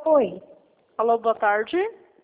Oi. Alô, boa tarde.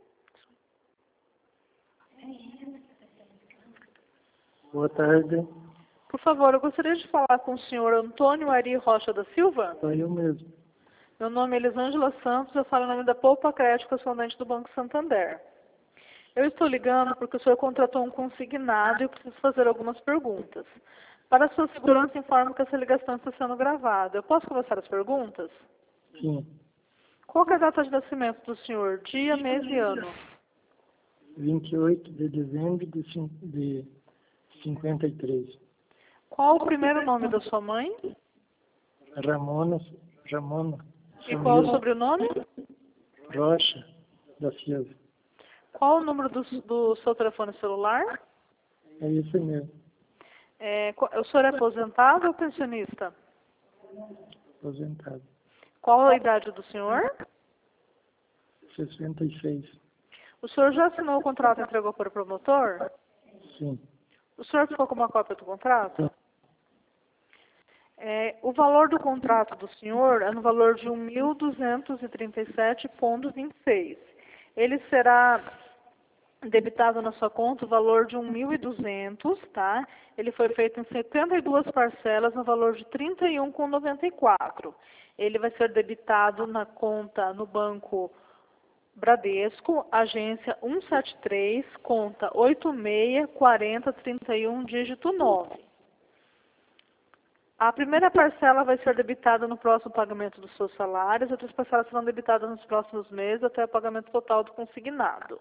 Boa tarde. Por favor, eu gostaria de falar com o senhor Antônio Ari Rocha da Silva. Sou eu mesmo. Meu nome é Elisângela Santos, eu falo em nome da Poupa Crédito, correspondente do Banco Santander. Eu estou ligando porque o senhor contratou um consignado e eu preciso fazer algumas perguntas. Para sua segurança, informo que essa ligação está sendo gravada. Eu posso começar as perguntas? Sim. Qual que é a data de nascimento do senhor? Dia, mês e ano? 28 de dezembro de 53. Qual o primeiro nome da sua mãe? Ramona. E qual o sobrenome? Rocha da Silva. Qual o número do seu telefone celular? É isso mesmo. O senhor é aposentado ou pensionista? Aposentado. Qual a idade do senhor? 66. O senhor já assinou o contrato e entregou para o promotor? Sim. O senhor ficou com uma cópia do contrato? O valor do contrato do senhor é no valor de R$ 1.237,26. Ele será debitado na sua conta o valor de R$ 1.200, tá? Ele foi feito em 72 parcelas no valor de R$ 31,94. Ele vai ser debitado na conta no banco Bradesco, agência 173, conta 864031, dígito 9. A primeira parcela vai ser debitada no próximo pagamento dos seus salários, outras parcelas serão debitadas nos próximos meses até o pagamento total do consignado.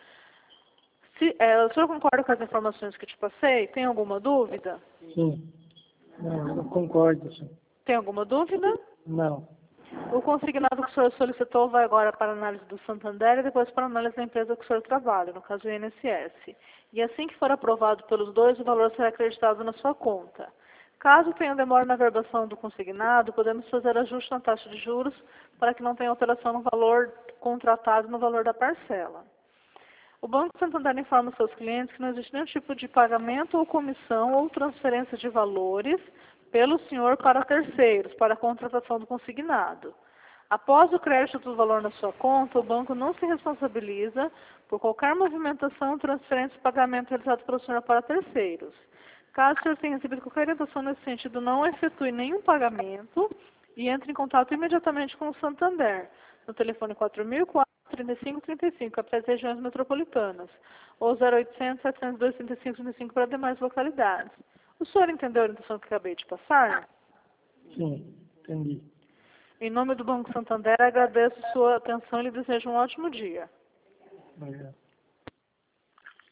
O senhor concorda com as informações que te passei? Tem alguma dúvida? Sim. Não, eu concordo, sim. Tem alguma dúvida? Não. O consignado que o senhor solicitou vai agora para a análise do Santander e depois para a análise da empresa que o senhor trabalha, no caso o INSS. E assim que for aprovado pelos dois, o valor será acreditado na sua conta. Caso tenha demora na verbação do consignado, podemos fazer ajuste na taxa de juros para que não tenha alteração no valor contratado no valor da parcela. O Banco Santander informa seus clientes que não existe nenhum tipo de pagamento ou comissão ou transferência de valores pelo senhor para terceiros, para a contratação do consignado. Após o crédito do valor na sua conta, o banco não se responsabiliza por qualquer movimentação, transferência ou pagamento realizado pelo senhor para terceiros. Caso o senhor tenha recebido qualquer orientação nesse sentido, não efetue nenhum pagamento e entre em contato imediatamente com o Santander, no telefone 4004-3535, para as regiões metropolitanas, ou 0800-702-3535 para demais localidades. O senhor entendeu a orientação que acabei de passar? Sim, entendi. Em nome do Banco Santander, agradeço sua atenção e lhe desejo um ótimo dia. Obrigado.